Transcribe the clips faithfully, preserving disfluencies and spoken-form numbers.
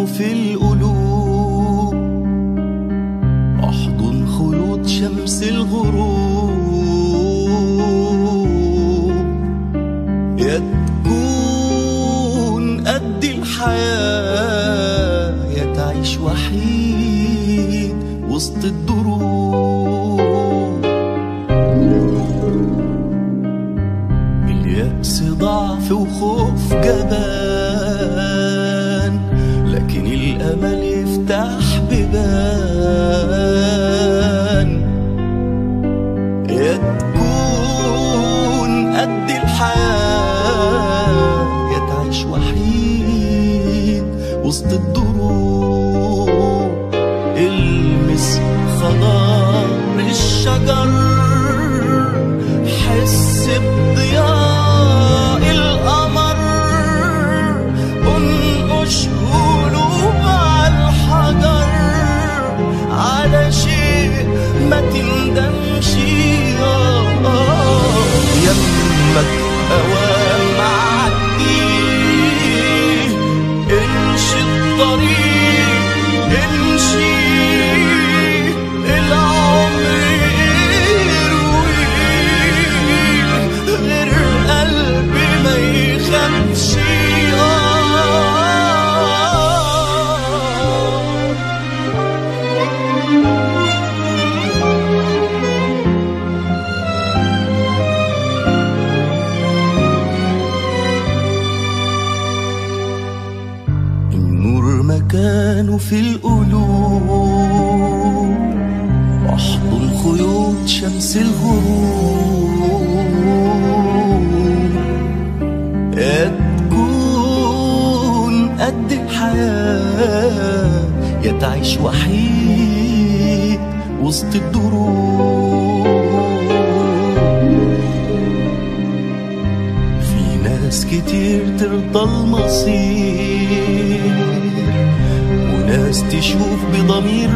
مكانه في القلوب، احضن خيوط شمس الغروب. يا تكون قد الحياة، يا تعيش وحيد وسط الدروب. اليأس ضعف وخوف جبان، لكن الأمل يفتح بيبان. يا تكون قد الحياة، يا تعيش وحيد وسط الدروب. المس خضار الشجر، حس بضياء القمر، انقش قلوب على الحجر، على شيء ما تندمش. يمك اوام عديه، امشي الطريق امشي، العمر يرويه، غير قلبي ما يخافش. النور مكانه في القلوب، احضن خيوط شمس الغروب. يا تكون قد الحياة، يا تعيش وحيد وسط الدروب. في ناس كتير ترضى المصير، وناس تشوف بضمير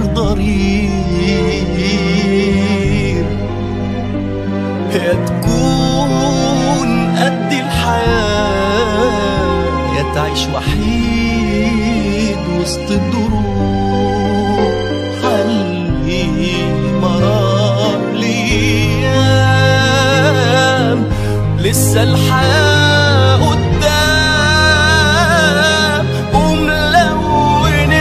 ضرير. يا تكون قد الحياة، يا تعيش وحيد وسط الدروب. حلي مرار ليام، لسه الحياة قدام، وملون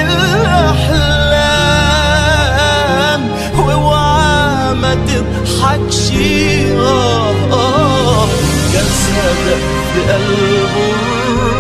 الأحلام. واوعى ما تضحكش، آه آه جسدك في قلبه